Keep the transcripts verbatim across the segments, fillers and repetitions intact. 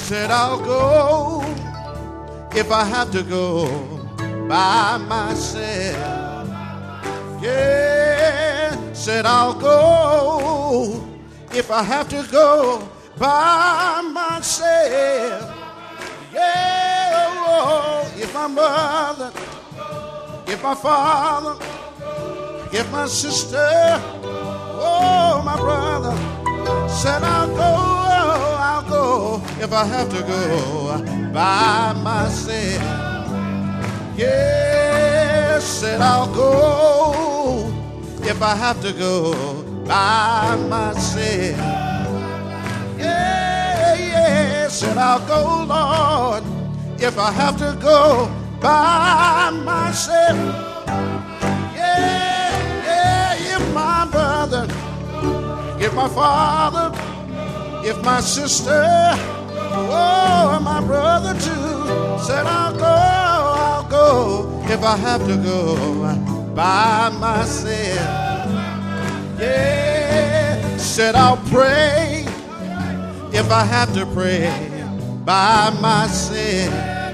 said I'll go if I have to go by myself. Yeah, said I'll go if I have to go by myself. Yeah, oh, if my mother, if my father, if my sister, oh, my brother, said I'll go, I'll go if I have to go by myself. Yes, said I'll go if I have to go by myself. Yeah, yeah, said I'll go, Lord, if I have to go by myself. Yeah, yeah, if my brother, if my father, if my sister, oh, my brother too, said I'll go, I'll go if I have to go by myself. Yeah, said I'll pray if I have to pray by myself.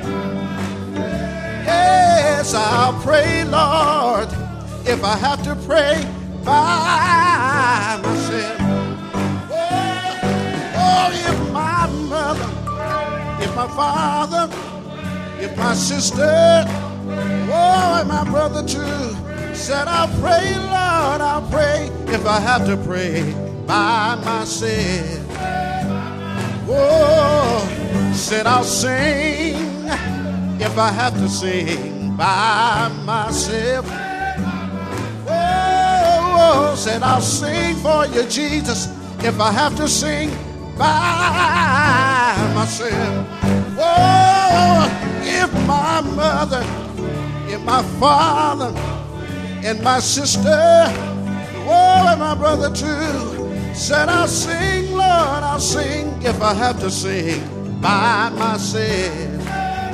Yes, I'll pray, Lord, if I have to pray by myself. Oh, if my mother, if my father, if my sister, oh, and my brother too, said I'll pray, Lord, I'll pray if I have to pray by myself. Oh, said I'll sing if I have to sing by myself. Oh, said I'll sing for you, Jesus, if I have to sing by myself. Oh, if my mother, if my father, and my sister, oh, and my brother too, said I'll sing, Lord, I'll sing if I have to sing by myself.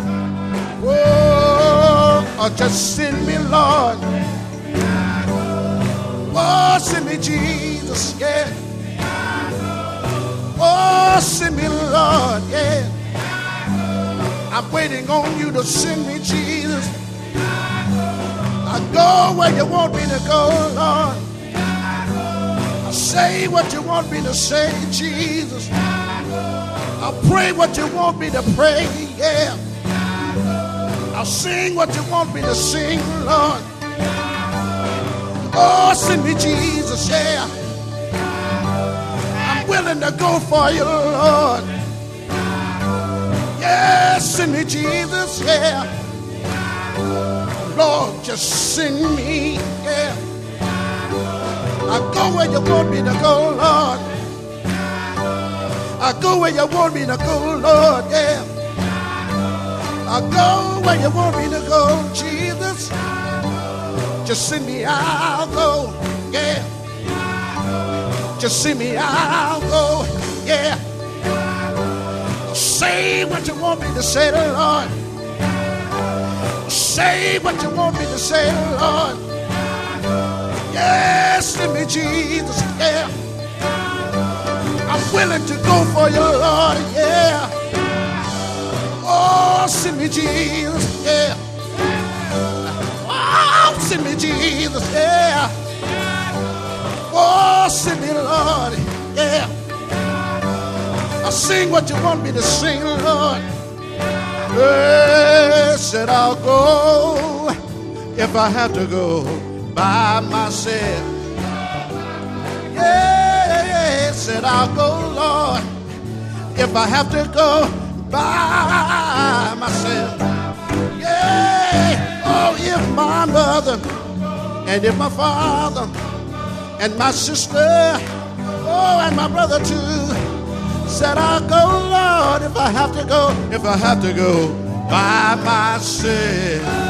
Oh, or just send me, Lord. Oh, send me, Jesus, yeah. Oh, send me, Lord, yeah. I'm waiting on you to send me, Jesus. I go where you want me to go, Lord. I say what you want me to say, Jesus. I'll pray what you want me to pray, yeah. I'll sing what you want me to sing, Lord. Oh, send me, Jesus, yeah. I'm willing to go for you, Lord. Yeah, send me, Jesus, yeah. Lord, just send me, yeah. I go where you want me to go, Lord. I go where you want me to go, Lord, yeah. I go where you want me to go, Jesus. Just send me, I'll go, yeah. Just send me, I'll go, yeah. Say what you want me to say, Lord. Say what you want me to say, Lord. Yes, send me, Jesus, yeah. I'm willing to go for you, Lord, yeah. Oh, send me, Jesus, yeah. Oh, send me, Jesus, yeah. Oh, send me, Lord, yeah. I'll sing what you want me to sing, Lord. Yes, said I'll go if I have to go by myself. Yeah, said I'll go, Lord, if I have to go by myself. Yeah, oh, if my mother and if my father and my sister, oh, and my brother too, said I'll go, Lord, if I have to go, if I have to go by myself.